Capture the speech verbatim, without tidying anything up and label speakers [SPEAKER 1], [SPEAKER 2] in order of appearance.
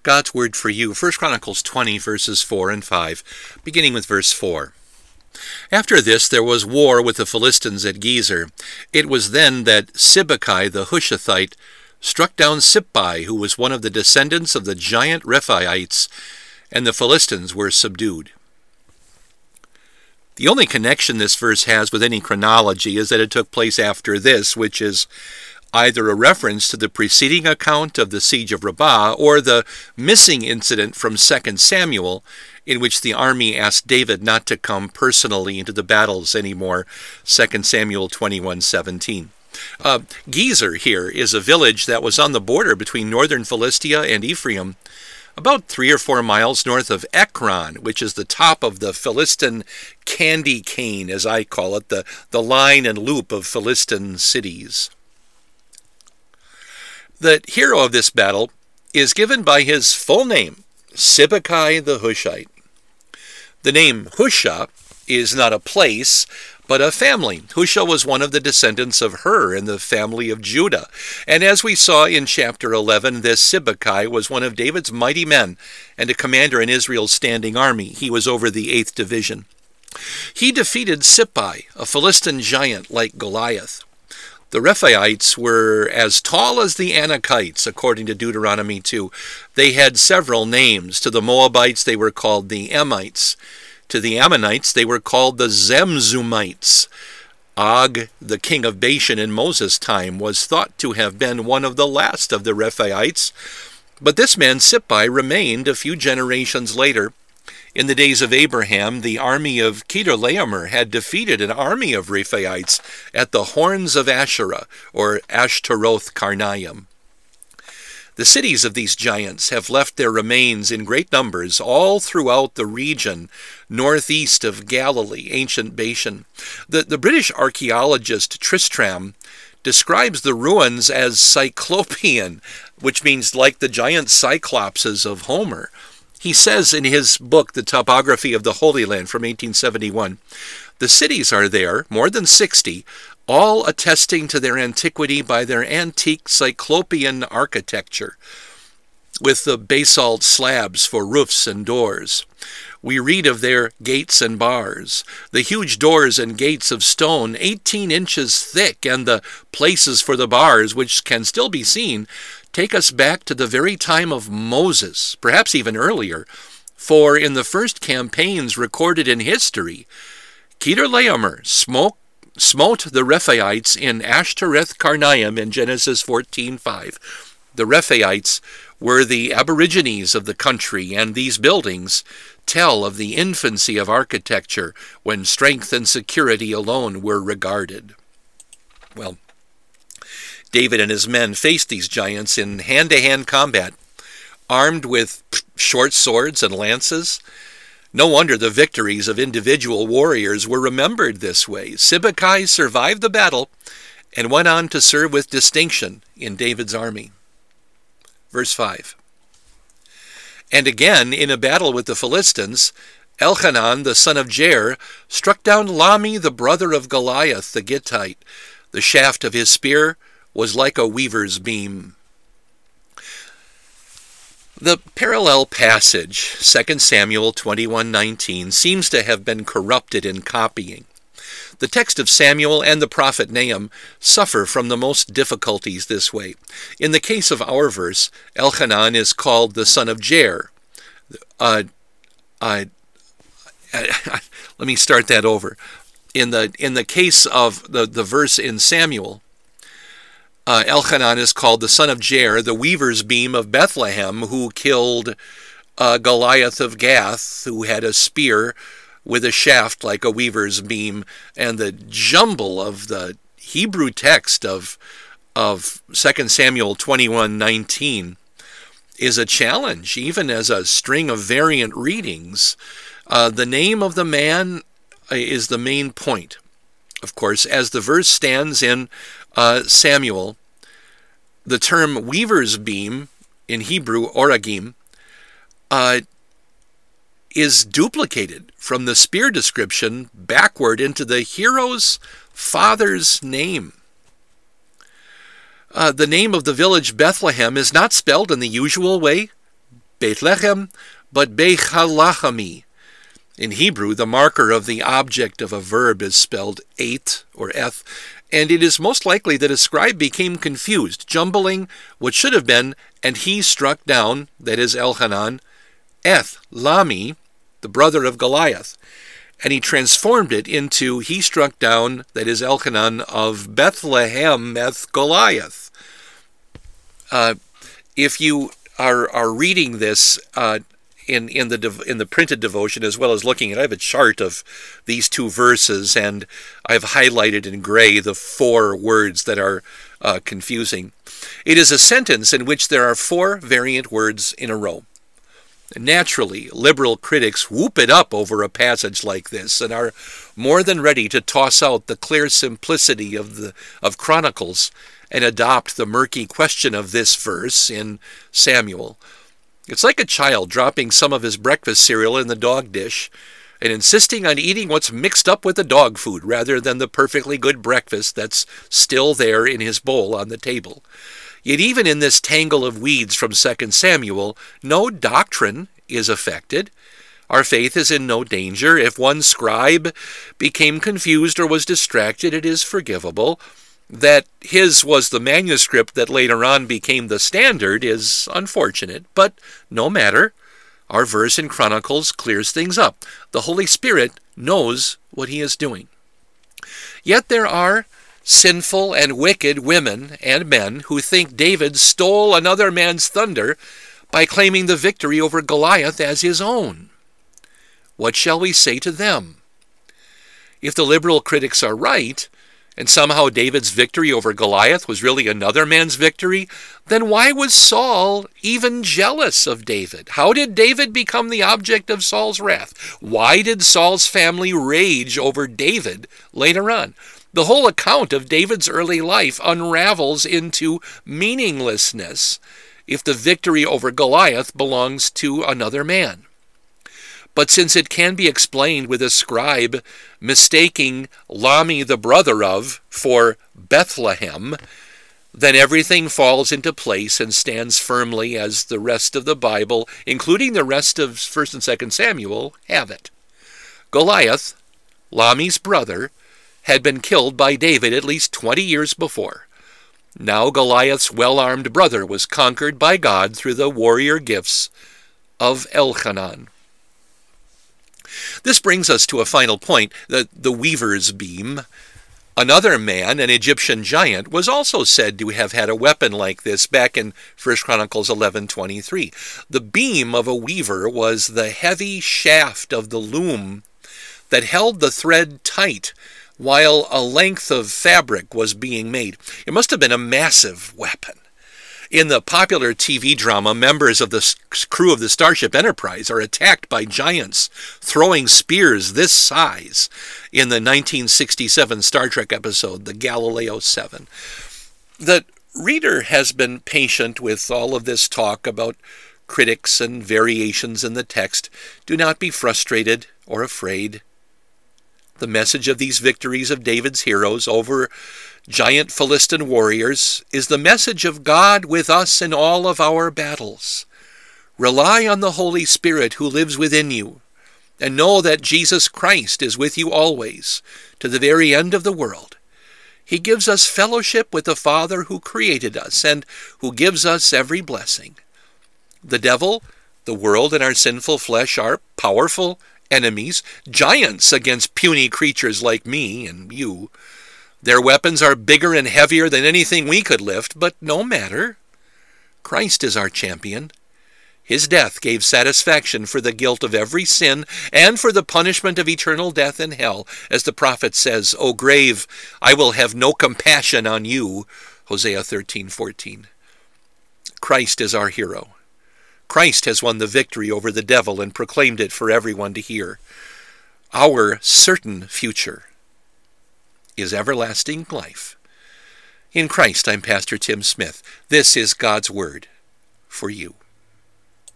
[SPEAKER 1] God's word for you, First Chronicles twenty, verses four and five, beginning with verse four. After this there was war with the Philistines at Gezer. It was then that Sibbecai the Hushathite struck down Sippai, who was one of the descendants of the giant Rephaites, and the Philistines were subdued. The only connection this verse has with any chronology is that it took place after this, which is either a reference to the preceding account of the siege of Rabbah or the missing incident from Second Samuel, in which the army asked David not to come personally into the battles anymore, Second Samuel twenty-one seventeen. Uh, Gezer here is a village that was on the border between northern Philistia and Ephraim, about three or four miles north of Ekron, which is the top of the Philistine candy cane, as I call it, the, the line and loop of Philistine cities. The hero of this battle is given by his full name, Sibbecai the Hushite. The name Husha is not a place, but a family. Husha was one of the descendants of Hur in the family of Judah. And as we saw in chapter eleven, this Sibbecai was one of David's mighty men and a commander in Israel's standing army. He was over the eighth division. He defeated Sippai, a Philistine giant like Goliath. The Rephaites were as tall as the Anakites, according to Deuteronomy two. They had several names. To the Moabites, they were called the Emites. To the Ammonites, they were called the Zemzumites. Og, the king of Bashan in Moses' time, was thought to have been one of the last of the Rephaites. But this man, Sippai, remained a few generations later. In the days of Abraham, the army of Chedorlaomer had defeated an army of Rephaites at the Horns of Asherah, or Ashtaroth Karnaim. The cities of these giants have left their remains in great numbers all throughout the region northeast of Galilee, ancient Bashan. The, the British archaeologist Tristram describes the ruins as Cyclopean, which means like the giant Cyclopses of Homer. He says in his book, The Topography of the Holy Land from eighteen seventy-one, the cities are there, more than sixty, all attesting to their antiquity by their antique Cyclopean architecture, with the basalt slabs for roofs and doors. We read of their gates and bars, the huge doors and gates of stone eighteen inches thick, and the places for the bars, which can still be seen, take us back to the very time of Moses, perhaps even earlier, for in the first campaigns recorded in history, Chedorlaomer smote, smote the Rephaites in Ashtoreth Karnaim in Genesis fourteen five. The Rephaites were the aborigines of the country, and these buildings tell of the infancy of architecture when strength and security alone were regarded. Well, David and his men faced these giants in hand-to-hand combat, armed with short swords and lances. No wonder the victories of individual warriors were remembered this way. Sibbecai survived the battle and went on to serve with distinction in David's army. Verse five. And again, in a battle with the Philistines, Elhanan, the son of Jair, struck down Lami, the brother of Goliath, the Gittite. The shaft of his spear was like a weaver's beam. The parallel passage, Second Samuel twenty-one nineteen, seems to have been corrupted in copying. The text of Samuel and the prophet Nahum suffer from the most difficulties this way. In the case of our verse, Elhanan is called the son of Jair. Uh, uh, let me start that over. In the in the case of the, the verse in Samuel, Uh, Elhanan is called the son of Jair, the weaver's beam of Bethlehem, who killed uh, Goliath of Gath, who had a spear with a shaft like a weaver's beam. And the jumble of the Hebrew text of of Second Samuel twenty-one nineteen is a challenge, even as a string of variant readings. Uh, the name of the man is the main point. Of course, as the verse stands in Uh, Samuel, the term weaver's beam, in Hebrew, oragim, uh, is duplicated from the spear description backward into the hero's father's name. Uh, the name of the village Bethlehem is not spelled in the usual way, Bethlehem, but Bechalachami. In Hebrew, the marker of the object of a verb is spelled eth or eth, and it is most likely that a scribe became confused, jumbling what should have been, and he struck down, that is Elhanan, eth, Lami, the brother of Goliath, and he transformed it into he struck down, that is Elhanan of Bethlehem, eth Goliath. Uh, if you are are reading this uh, in in the dev- in the printed devotion as well as looking at, I have a chart of these two verses, and I've highlighted in gray the four words that are uh, confusing. It is a sentence in which there are four variant words in a row. Naturally, liberal critics whoop it up over a passage like this and are more than ready to toss out the clear simplicity of the of Chronicles and adopt the murky question of this verse in Samuel. It's like a child dropping some of his breakfast cereal in the dog dish and insisting on eating what's mixed up with the dog food rather than the perfectly good breakfast that's still there in his bowl on the table. Yet even in this tangle of weeds from Second Samuel, no doctrine is affected. Our faith is in no danger. If one scribe became confused or was distracted, it is forgivable. That his was the manuscript that later on became the standard is unfortunate, but no matter. Our verse in Chronicles clears things up. The Holy Spirit knows what he is doing. Yet there are sinful and wicked women and men who think David stole another man's thunder by claiming the victory over Goliath as his own. What shall we say to them? If the liberal critics are right, and somehow David's victory over Goliath was really another man's victory, then why was Saul even jealous of David? How did David become the object of Saul's wrath? Why did Saul's family rage over David later on? The whole account of David's early life unravels into meaninglessness if the victory over Goliath belongs to another man. But since it can be explained with a scribe mistaking Lami the brother of for Bethlehem, then everything falls into place and stands firmly as the rest of the Bible, including the rest of First and Second Samuel, have it. Goliath, Lami's brother, had been killed by David at least twenty years before. Now Goliath's well-armed brother was conquered by God through the warrior gifts of Elhanan. This brings us to a final point, the, the weaver's beam. Another man, an Egyptian giant, was also said to have had a weapon like this back in First Chronicles eleven twenty-three. The beam of a weaver was the heavy shaft of the loom that held the thread tight while a length of fabric was being made. It must have been a massive weapon. In the popular T V drama, members of the crew of the Starship Enterprise are attacked by giants throwing spears this size in the nineteen sixty-seven Star Trek episode, the Galileo seven. The reader has been patient with all of this talk about critics and variations in the text. Do not be frustrated or afraid. The message of these victories of David's heroes over giant Philistine warriors is the message of God with us in all of our battles. Rely on the Holy Spirit who lives within you, and know that Jesus Christ is with you always, to the very end of the world. He gives us fellowship with the Father who created us and who gives us every blessing. The devil, the world, and our sinful flesh are powerful enemies, giants against puny creatures like me and you. Their weapons are bigger and heavier than anything we could lift, but no matter. Christ is our champion. His death gave satisfaction for the guilt of every sin and for the punishment of eternal death in hell. As the prophet says, O grave, I will have no compassion on you, Hosea thirteen fourteen. Christ is our hero. Christ has won the victory over the devil and proclaimed it for everyone to hear. Our certain future is everlasting life. In Christ, I'm Pastor Tim Smith. This is God's Word for you.